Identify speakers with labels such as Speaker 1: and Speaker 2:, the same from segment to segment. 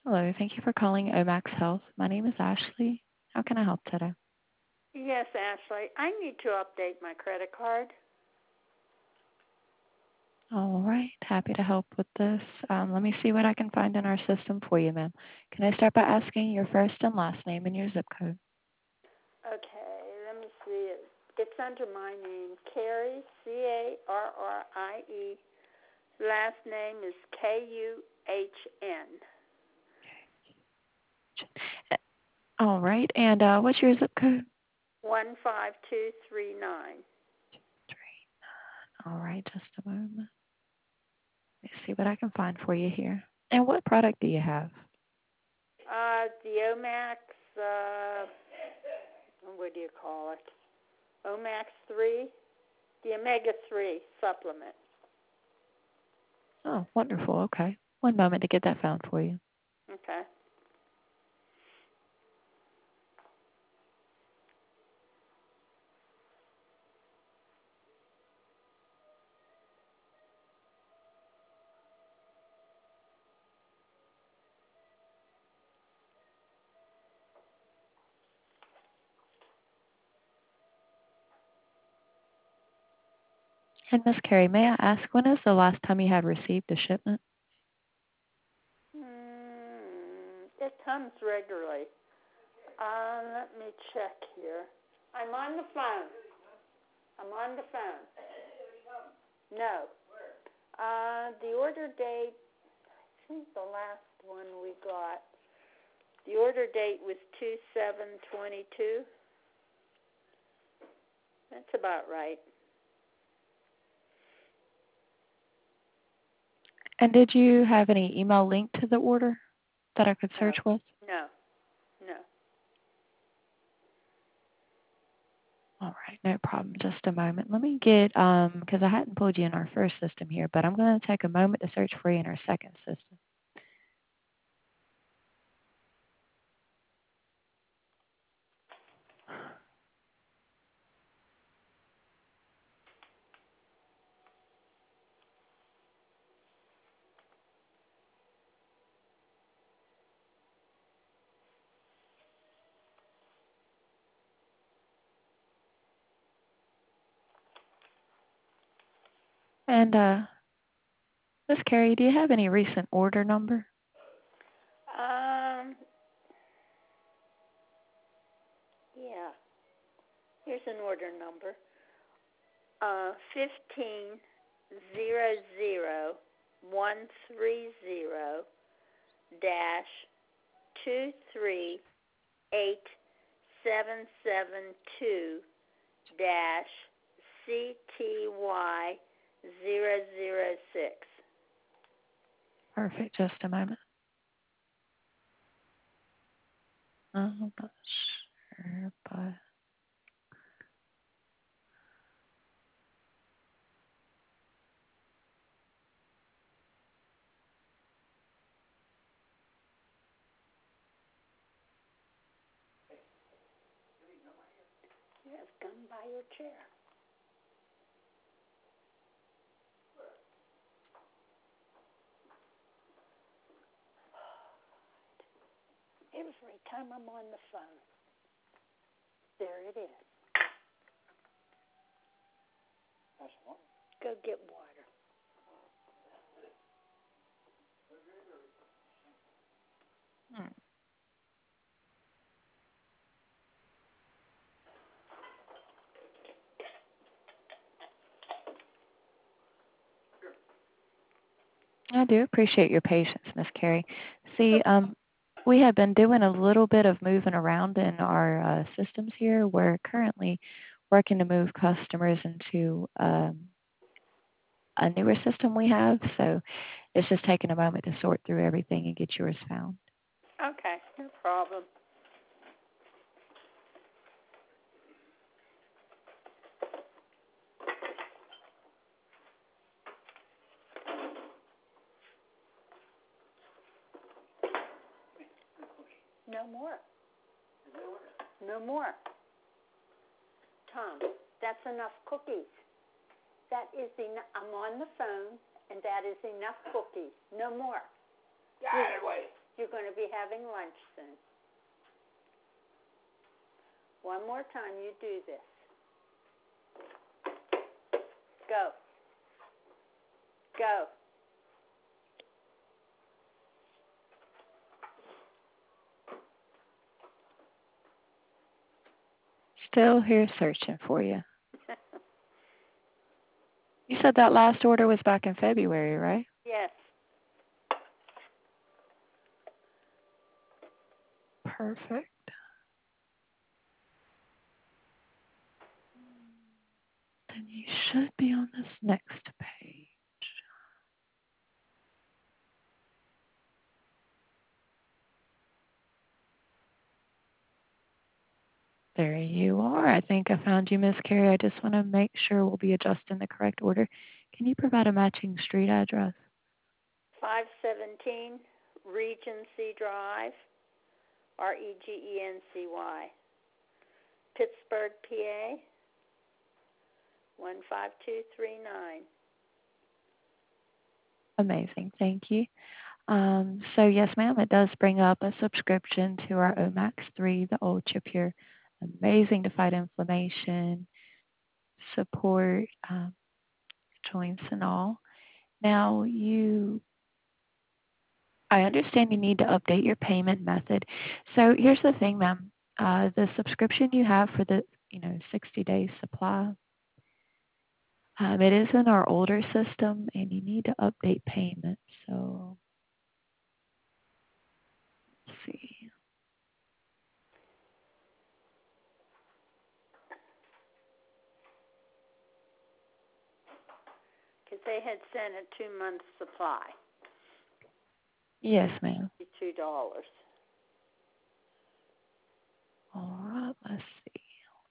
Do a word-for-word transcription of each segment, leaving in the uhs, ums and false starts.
Speaker 1: Hello. Thank you for calling Omax Health. My name is Ashley. How can I help today?
Speaker 2: Yes, Ashley. I need to update my credit card.
Speaker 1: All right. Happy to help with this. Um, let me see what I can find in our system for you, ma'am. Can I start by asking your first and last name and your zip code?
Speaker 2: Okay, let me see it. It's under my name, Carrie, C A R R I E. Last name is K U H N.
Speaker 1: All right. And uh, what's your zip code?
Speaker 2: one five two three nine.
Speaker 1: Three. All right. Just a moment. Let me see what I can find for you here. And what product do you have?
Speaker 2: Uh, the Omax, uh, what do you call it? Omax three, the Omega three supplement.
Speaker 1: Oh, wonderful. Okay. One moment to get that found for you.
Speaker 2: Okay.
Speaker 1: And Miss Carrie, may I ask, when is the last time you had received a shipment?
Speaker 2: Mm, it comes regularly. Uh, let me check here. I'm on the phone. I'm on the phone. No. Uh, the order date, I think the last one we got, the order date was two seven twenty-two. That's about right.
Speaker 1: And did you have any email link to the order that I could
Speaker 2: No.
Speaker 1: search with?
Speaker 2: No. No.
Speaker 1: All right, no problem. Just a moment. Let me get, um, because I hadn't pulled you in our first system here, but I'm going to take a moment to search for you in our second system. And, uh, Miss Carrie, do you have any recent order number?
Speaker 2: Um, yeah. Here's an order number. Uh, fifteen zero zero one three zero dash two three eight seven seven two dash C T Y zero zero six.
Speaker 1: Perfect. Just a moment. Oh, I'm not sure, but
Speaker 2: You have gum by your chair. Every time I'm on the phone, there it is. That's what? Go get water.
Speaker 1: hmm. I do appreciate your patience, Miss Carrie. See, um, we have been doing a little bit of moving around in our uh, systems here. We're currently working to move customers into um, a newer system we have, so it's just taking a moment to sort through everything and get yours found.
Speaker 2: Okay, no problem. No more. No more. Tom, that's enough cookies. That is enough. I'm on the phone, and that is enough cookies. No more.
Speaker 3: Get out of the way.
Speaker 2: You're you're going to be having lunch soon. One more time you do this. Go. Go.
Speaker 1: Still here searching for you. You said that last order was back in February, right?
Speaker 2: Yes.
Speaker 1: Perfect. Then you should be on this next page. There you are. I think I found you, Miss Carrie. I just want to make sure we'll be adjusting the correct order. Can you provide a matching street address?
Speaker 2: five seventeen Regency Drive, R E G E N C Y, Pittsburgh, P A, one five two three nine.
Speaker 1: Amazing. Thank you. Um, so yes, ma'am, it does bring up a subscription to our O max three, the Ultra Pure. Amazing to fight inflammation, support um, joints and all. Now you, I understand you need to update your payment method. So here's the thing, ma'am. Uh, the subscription you have for the, you know, sixty day supply, um, it is in our older system, and you need to update payment. So let's see.
Speaker 2: Because they had sent a two-month supply.
Speaker 1: Yes, ma'am.
Speaker 2: Two dollars.
Speaker 1: All right, let's see.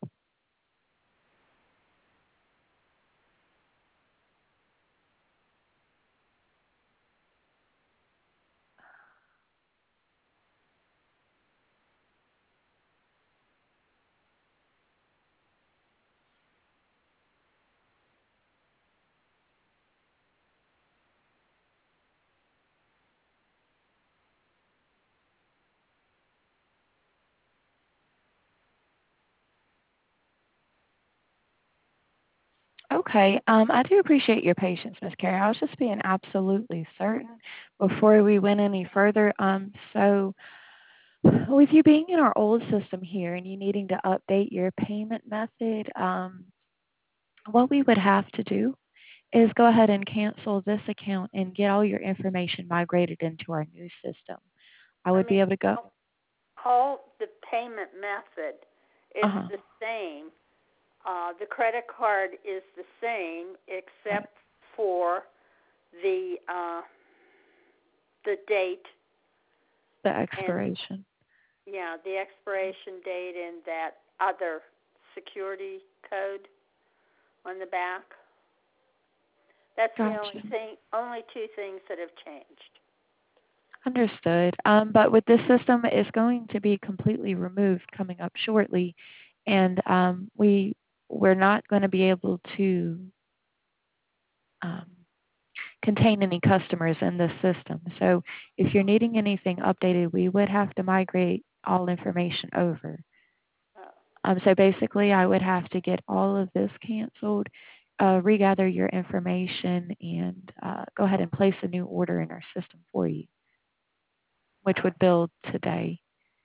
Speaker 1: Okay, um, I do appreciate your patience, Miss Carrie. I was just being absolutely certain before we went any further. Um, so, with you being in our old system here and you needing to update your payment method, um, what we would have to do is go ahead and cancel this account and get all your information migrated into our new system. I
Speaker 2: I
Speaker 1: would
Speaker 2: mean,
Speaker 1: be able to go.
Speaker 2: all the payment method is
Speaker 1: Uh-huh.
Speaker 2: the same. Uh, the credit card is the same except for the uh, the date.
Speaker 1: The expiration.
Speaker 2: And, yeah, the expiration date and that other security code on the back. That's
Speaker 1: Gotcha.
Speaker 2: the only thing, only two things that have changed.
Speaker 1: Understood. Um, but with this system, it's going to be completely removed coming up shortly, and um, we we're not going to be able to um, contain any customers in this system. So if you're needing anything updated, we would have to migrate all information over.
Speaker 2: Oh.
Speaker 1: Um, so basically, I would have to get all of this canceled, uh, regather your information, and uh, go ahead and place a new order in our system for you, which would build today.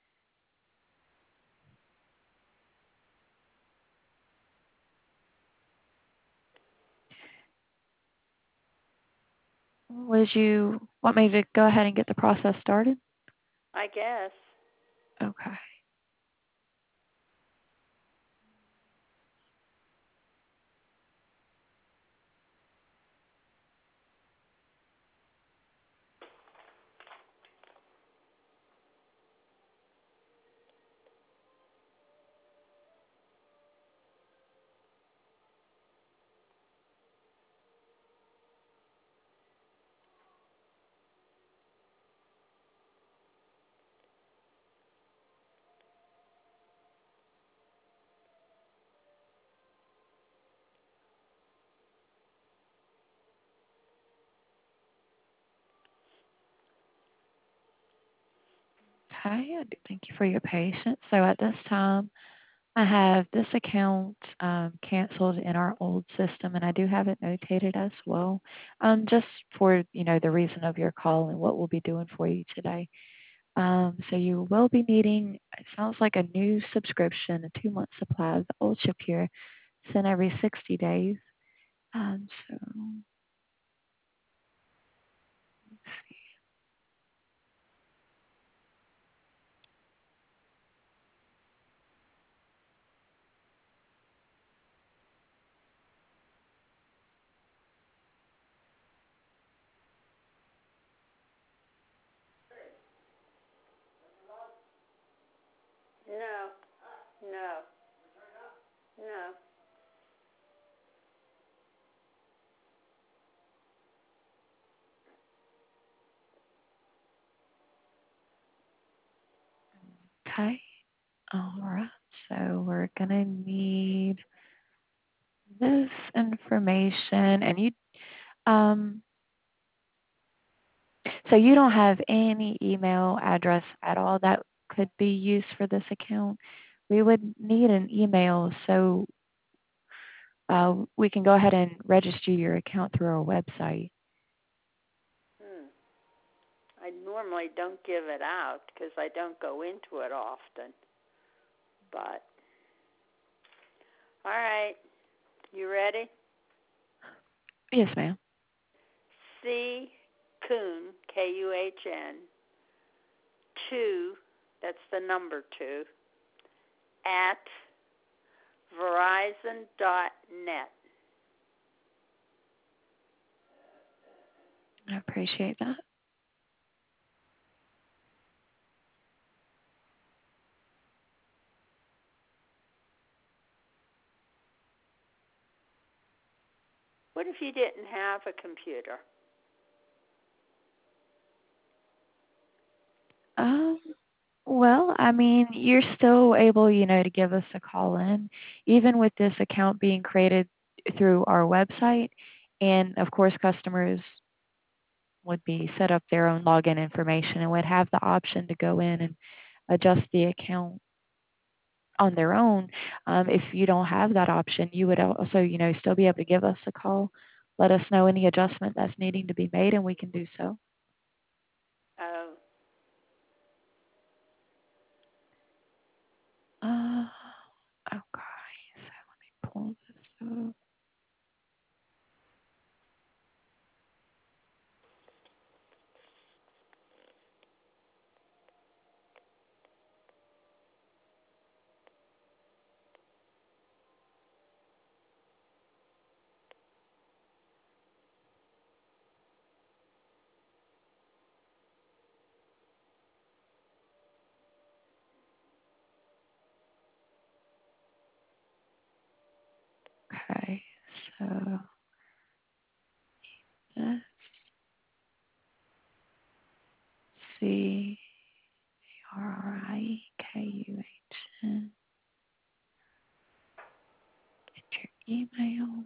Speaker 1: Would you want me to go ahead and get the process started?
Speaker 2: I guess.
Speaker 1: Okay. Okay, I do thank you for your patience. So at this time, I have this account um, canceled in our old system, and I do have it notated as well, um, just for you know the reason of your call and what we'll be doing for you today. Um, so you will be needing, it sounds like a new subscription, a two-month supply of the Ultra Pure, sent every sixty days. Um, so let's see.
Speaker 2: No, no, no.
Speaker 1: Okay, all right. So we're gonna need this information, and you, um, so you don't have any email address at all that could be used for this account. We would need an email so uh, we can go ahead and register your account through our website.
Speaker 2: Hmm. I normally don't give it out because I don't go into it often. But, all right. You ready?
Speaker 1: Yes, ma'am.
Speaker 2: C. Kuhn, K U H N, two, that's the number two, at verizon dot net.
Speaker 1: I appreciate that.
Speaker 2: What if you didn't have a computer?
Speaker 1: Um, well, I mean, you're still able, you know, to give us a call in, even with this account being created through our website. And of course, customers would be set up their own login information and would have the option to go in and adjust the account on their own. Um, if you don't have that option, you would also, you know, still be able to give us a call, let us know any adjustment that's needing to be made, and we can do so.
Speaker 2: Oh,
Speaker 1: Uh, okay, so let me pull this up. Okay, so let's see. R R I K U H N. Enter email.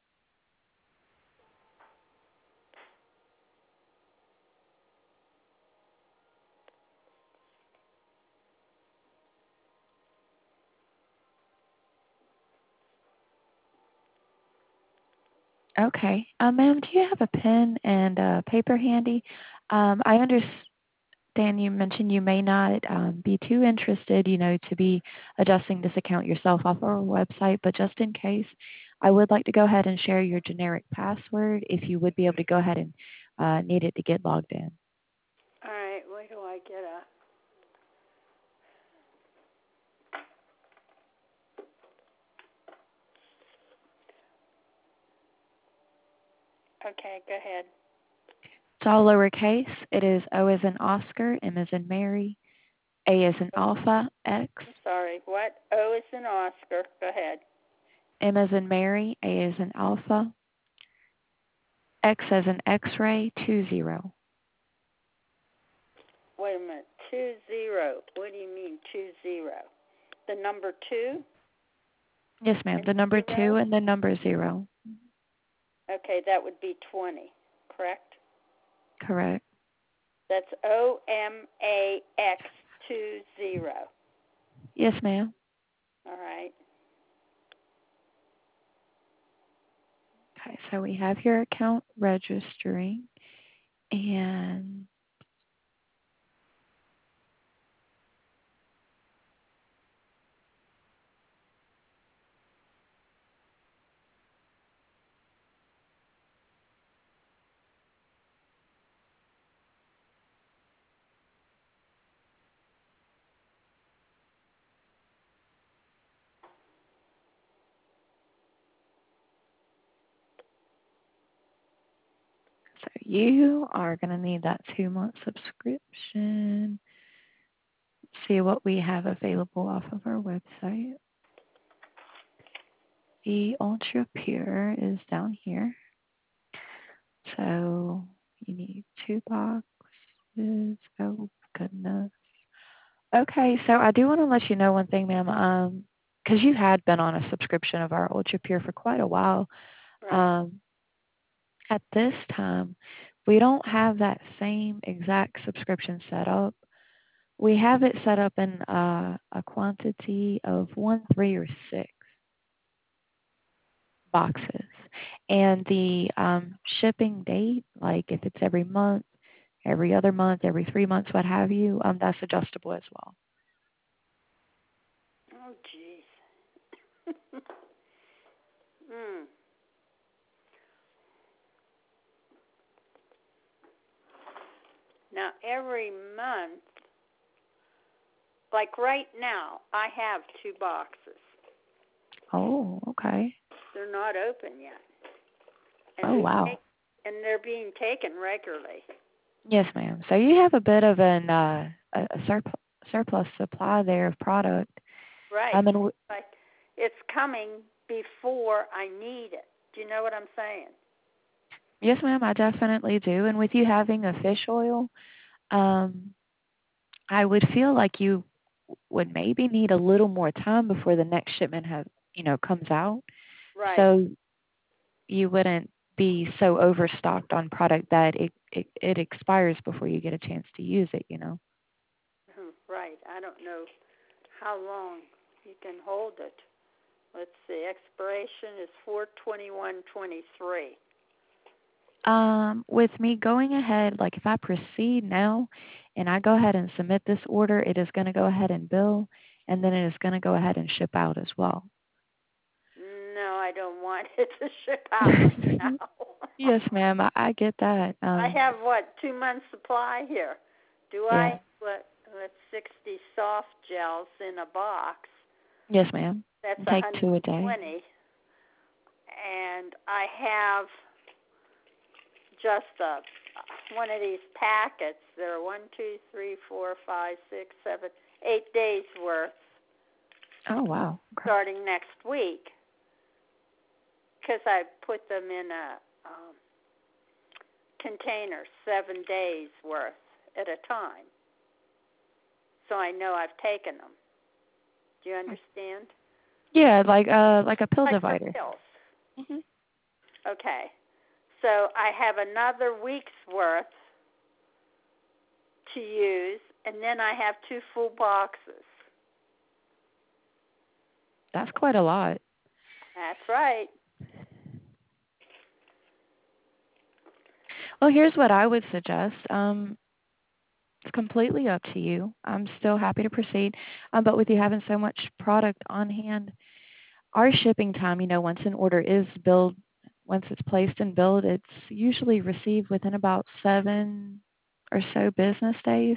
Speaker 1: Okay. Uh, ma'am, do you have a pen and uh, paper handy? Um, I understand you mentioned you may not um, be too interested, you know, to be adjusting this account yourself off our website, but just in case, I would like to go ahead and share your generic password if you would be able to go ahead and uh, need it to get logged in.
Speaker 2: all right. Where do I get a? Okay, go ahead.
Speaker 1: It's all lowercase. It is O as in Oscar, M as in Mary, A as in Alpha, X,
Speaker 2: I'm sorry. What? O is in Oscar. Go ahead.
Speaker 1: M as in Mary, A as in Alpha, X as in X-ray, two zero.
Speaker 2: Wait a minute. Two zero. What do you mean two zero? The number two
Speaker 1: Yes, ma'am.
Speaker 2: and
Speaker 1: The number two
Speaker 2: zero?
Speaker 1: and the number zero.
Speaker 2: Okay, that would be twenty, correct?
Speaker 1: Correct.
Speaker 2: That's O M A X two
Speaker 1: Yes, ma'am.
Speaker 2: All right.
Speaker 1: Okay, so we have your account registering, and so you are going to need that two-month subscription. See what we have available off of our website. The Ultra Pure is down here. So you need two boxes. Oh, goodness. Okay, so I do want to let you know one thing, ma'am. Um, because you had been on a subscription of our Ultra Pure for quite a while.
Speaker 2: Right.
Speaker 1: Um, at this time, we don't have that same exact subscription set up. We have it set up in uh, a quantity of one, three, or six boxes. And the um, shipping date, like if it's every month, every other month, every three months, what have you, um, that's adjustable as well.
Speaker 2: Oh, jeez. mm. Now, every month, like right now, I have two boxes.
Speaker 1: Oh, okay.
Speaker 2: They're not open yet. And
Speaker 1: Oh,
Speaker 2: they're
Speaker 1: wow.
Speaker 2: take, and they're being taken regularly.
Speaker 1: Yes, ma'am. So you have a bit of an uh, a, a surplus surplus supply there of product.
Speaker 2: Right.
Speaker 1: Um, and w-
Speaker 2: Like it's coming before I need it. Do you know what I'm saying?
Speaker 1: yes, ma'am, I definitely do. And with you having a fish oil, um, I would feel like you would maybe need a little more time before the next shipment have you know comes out.
Speaker 2: Right.
Speaker 1: So you wouldn't be so overstocked on product that it, it it expires before you get a chance to use it. You know.
Speaker 2: Right. I don't know how long you can hold it. Let's see. Expiration is four twenty-one twenty-three.
Speaker 1: Um, with me going ahead, like if I proceed now and I go ahead and submit this order, it is going to go ahead and bill, and then it is going to go ahead and ship out as well.
Speaker 2: No, I don't want it to ship out right now.
Speaker 1: Yes, ma'am, I, I get that.
Speaker 2: I
Speaker 1: Um,
Speaker 2: have what two months supply here. Do
Speaker 1: yeah.
Speaker 2: I? What? What? Sixty soft gels in a box.
Speaker 1: Yes, ma'am.
Speaker 2: That's a
Speaker 1: Take
Speaker 2: hundred
Speaker 1: two a
Speaker 2: and
Speaker 1: day.
Speaker 2: twenty. And I have just a one of these packets. There are one, two, three, four, five, six, seven, eight days worth.
Speaker 1: Oh, wow. Okay.
Speaker 2: Starting next week, because I put them in a um, container, seven days worth at a time. So I know I've taken them. Do you understand?
Speaker 1: Yeah, like uh, like a pill
Speaker 2: Like for
Speaker 1: divider.
Speaker 2: pills.
Speaker 1: Mm-hmm.
Speaker 2: Okay. So I have another week's worth to use, and then I have two full boxes.
Speaker 1: That's quite a lot.
Speaker 2: That's right.
Speaker 1: Well, here's what I would suggest. Um, it's completely up to you. I'm still happy to proceed, um, but with you having so much product on hand, our shipping time, you know, once an order is billed, once it's placed and billed, it's usually received within about seven or so business days.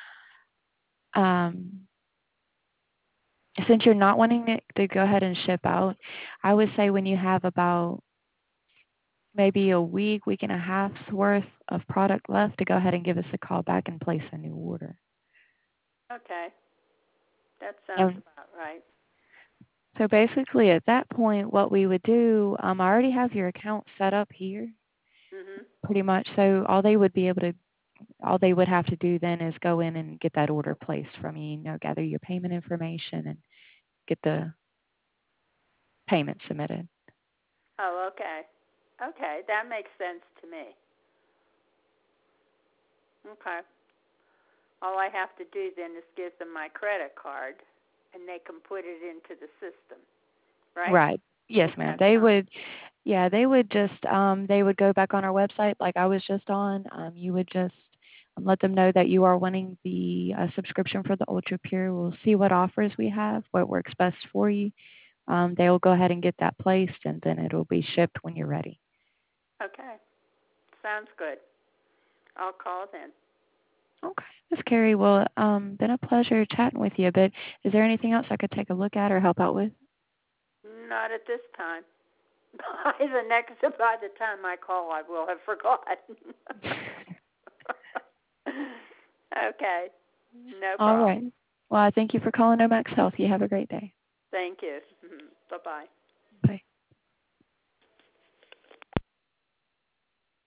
Speaker 1: Um, since you're not wanting it to go ahead and ship out, I would say when you have about maybe a week, week and a half's worth of product left, to go ahead and give us a call back and place a new order.
Speaker 2: Okay. That sounds
Speaker 1: And
Speaker 2: about right.
Speaker 1: so basically at that point, what we would do, um, I already have your account set up here
Speaker 2: Mhm.
Speaker 1: pretty much. So all they would be able to, all they would have to do then is go in and get that order placed from you, you know, gather your payment information and get the payment submitted.
Speaker 2: Oh, okay. Okay, that makes sense to me. Okay. All I have to do then is give them my credit card, and they can put it into the system, right?
Speaker 1: Right. Yes,
Speaker 2: Take
Speaker 1: ma'am.
Speaker 2: that
Speaker 1: They
Speaker 2: time.
Speaker 1: would, yeah, they would just, um, they would go back on our website like I was just on. Um, you would just um, let them know that you are wanting the uh, subscription for the Ultra Pure. We'll see what offers we have, what works best for you. Um, they will go ahead and get that placed, and then it'll be shipped when you're ready.
Speaker 2: Okay. Sounds good. I'll call then.
Speaker 1: Okay. Miss Carrie, well, um, been a pleasure chatting with you a bit. Is there anything else I could take a look at or help out with?
Speaker 2: Not at this time. By the next, by the time I call, I will have forgotten. Okay. No
Speaker 1: All
Speaker 2: problem.
Speaker 1: right. Well, I thank you for calling Omax Health. You have a great day.
Speaker 2: Thank you. Bye-bye.